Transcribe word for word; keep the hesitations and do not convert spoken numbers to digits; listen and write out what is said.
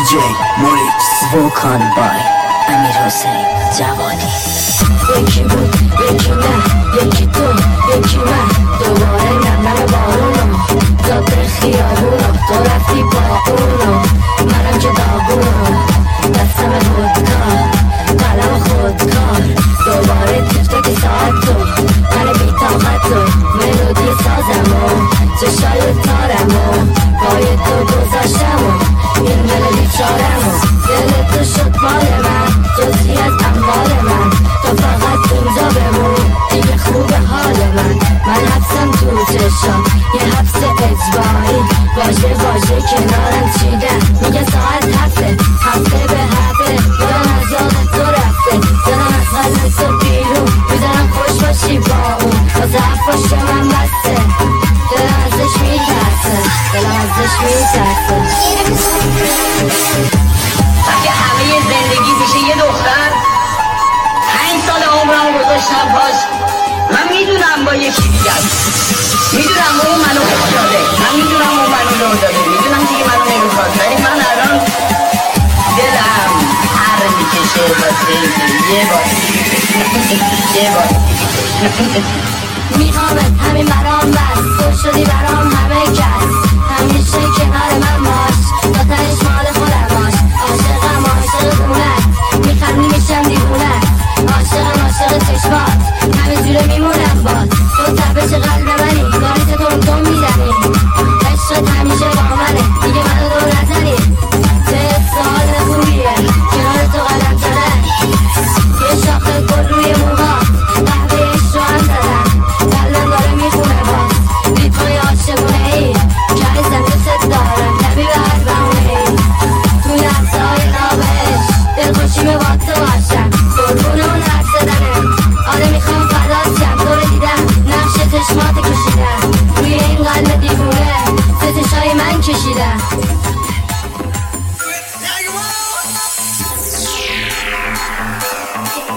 جی موریکس ووکان بای امیر حسین جوادی. یکی بود یکی نه، یکی تو یکی من، دوباره نم نم بارونو داده خیابونو، تو رفتی با اونو منم که داغونو، دستم خودکار قلم خودکار، دوباره تک تک ساعت تو من بی طاقت تو، ملودی سازمو چشای تارمو پای تو گذاشتمو، این ملودی چارمو، دل تو شد مال من جزی از اموال من، تو فقط اینجا بمون دیگه خوب حال من، من حبسم تو چشم یه حبس اجباری، واژه واژه کنارم چیدن میگه ساعت هفته هفته به هفته، میدن از یاد تو رفته دلم از قلب تو بیرون، میدنم خوش باشی با اون واسه حرفاش من بسته، دلم ازش میترسه دلم ازش میترسه. وقتی همه زندگی پیشه یه دختر پنج سال عمرم گذاشتم پاش، من میدونم با یکی دیگر میدونم اون منو خوش داده، من میدونم اون منو لو داده، میدونم دیگه منو نمیخواد، ولی من الان دلم هر میکشه واسه اینکه یه بار یه بار میخوامت همین برام بس، تو شدی برام همه کس، همیشه کنار من باش تا تهش مال خودم باش، عاشقم عاشق خونت میخندی میشم دیوونت، عاشقم عاشق چشمات همه جوره میمونم باز، تو تپش قلب منی داری تو تون تون میزنی، عشقت همیشه با منه دیگه منو دور نزنی، به سال خوبیه کنار تو قدم زدن، یه شاخه گل روی موها قهوه عشق رو هم زدن، قلبم داره میخونه باز ریتمای عاشقونه ای که عزم دوست دارم نبی به هر بهونه ای، تو لحظه های نابش دلخوشیمه با تو باشم، قربون اون حرف زدنه، آره میخوام فدات شم، تو رو دیدم نقش چشمات کشیدم، روی این قلب دیوونه ستشای من کشیدم.